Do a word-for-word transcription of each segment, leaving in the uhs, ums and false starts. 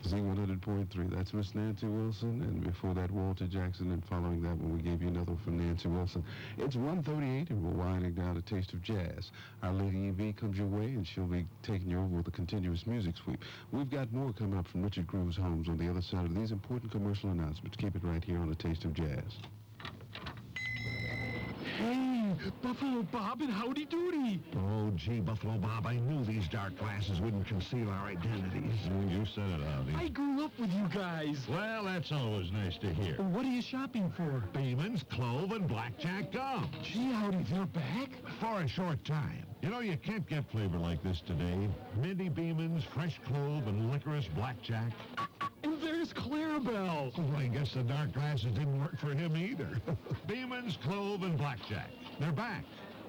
Z one hundred point three, that's Miss Nancy Wilson, and before that, Walter Jackson, and following that one, we gave you another one from Nancy Wilson. It's one thirty-eight, and we're winding down a taste of jazz. Our Lady E V comes your way, and she'll be taking you over with a continuous music sweep. We've got more coming up from Richard Groove's Homes on the other side of these important commercial announcements. Keep it right here on A Taste of Jazz. Hey, Buffalo Bob and Howdy Doody. Oh, gee, Buffalo Bob, I knew these dark glasses wouldn't conceal our identities. You said it, Howdy. I grew up with you guys. Well, that's always nice to hear. What are you shopping for? Beeman's, Clove, and Blackjack gum. Gee, Howdy, they're back? For a short time. You know, you can't get flavor like this today. Minty Beeman's, fresh clove, and licorice blackjack. And there's Clarabelle. Oh, I guess the dark glasses didn't work for him either. Beeman's, clove, and blackjack. They're back.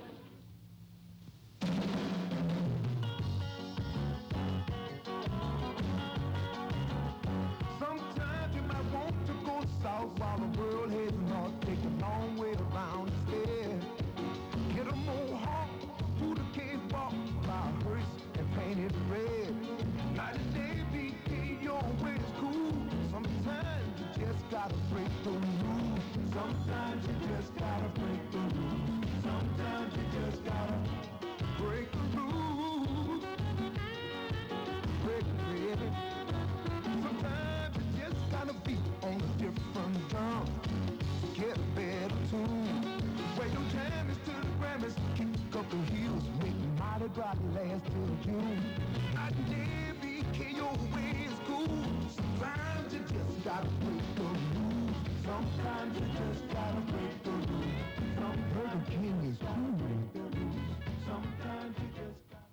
Sometimes you might want to go south while the world heads north. Take a long way around instead. Get a mohawk through the cave walk by a hearse and paint it red. Night and day, B K, your way is cool. Sometimes you just gotta break the rules. Sometimes you just gotta break the rules. Sometimes you just gotta break the rules. Break the red. Sometimes you just gotta be on a different drum to get a better tune. Where your jam is to the Grammys, kick up the heels, make Mardi Gras last till June. Night and day, B K, your way is cool. Sometimes you just gotta break the rules. Sometimes you just gotta break the rules. Sometimes Burger King is cool. Sometimes you just gotta...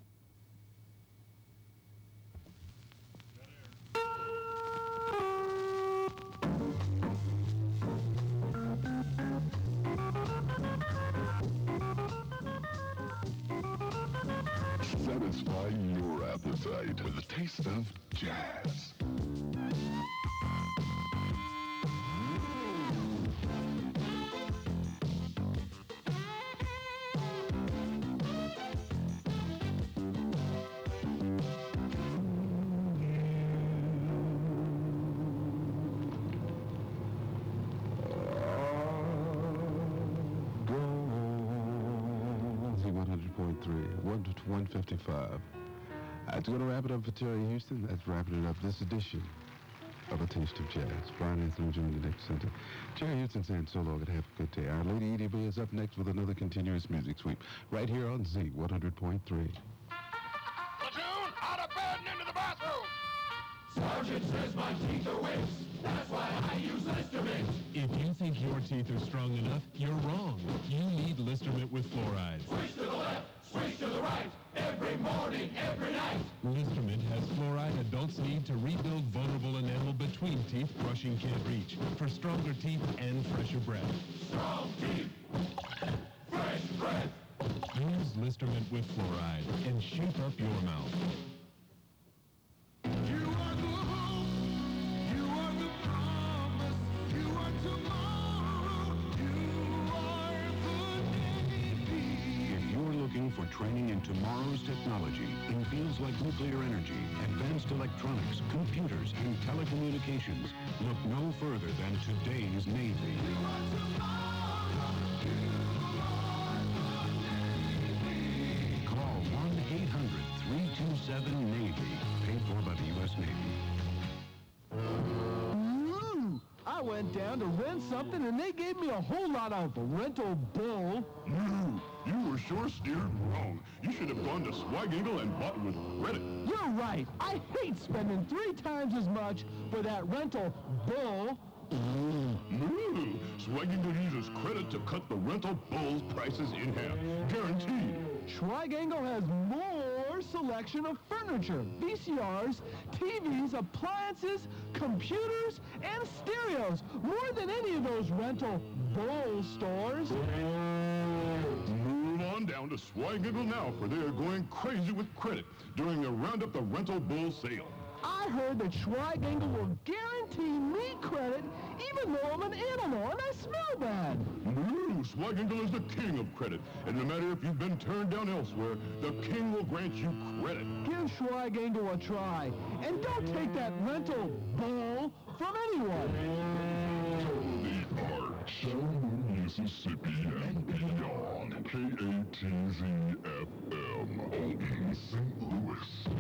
Satisfy your appetite with a taste of jazz. one fifty-five. That's going to wrap it up for Terry Houston. That's wrapping it up this edition of A Taste of Jazz. Brian Anthony Junior next center. Terry Houston saying so long and have a good day. Our Lady E D B is up next with another continuous music sweep right here on Z one hundred point three. Platoon, out of bed and into the bathroom. Sergeant says my teeth are waste. That's why I use Listermint. If you think your teeth are strong enough, you're wrong. You need Listermint with fluoride. Switch to the left, switch to the right. Every morning, every night. Listermint has fluoride adults need to rebuild vulnerable enamel between teeth brushing can't reach. For stronger teeth and fresher breath. Strong teeth. Fresh breath. Use Listermint with fluoride and shape up your mouth. You are the hope, you are the promise, you are tomorrow, you are the Navy. If you're looking for training in tomorrow's technology in fields like nuclear energy, advanced electronics, computers, and telecommunications, look no further than today's Navy. You are tomorrow, you are the Navy. Call one eight hundred, three two seven, Navy, paid for by the U S Navy. Ooh, I went down to rent something and they gave me a whole lot of rental bull. You, you were sure steered wrong. You should have gone to Swag-Eagle and bought with credit. You're right. I hate spending three times as much for that rental bull. No, Swag-Eagle uses credit to cut the rental bull's prices in half. Guaranteed. Schweigangle has more selection of furniture, V C Rs, T Vs, appliances, computers, and stereos. More than any of those rental bull stores. Move on down to Swag-Eagle now, for they are going crazy with credit during the Roundup the Rental Bull sale. I heard that Schweigangle will guarantee me credit even though I'm an animal and I smell bad. No, Swaggingle is the king of credit. And no matter if you've been turned down elsewhere, the king will grant you credit. Give Schweigangle a try. And don't take that rental bull from anyone. The Arch, Mississippi and beyond. K A T Z F M. Saint Louis.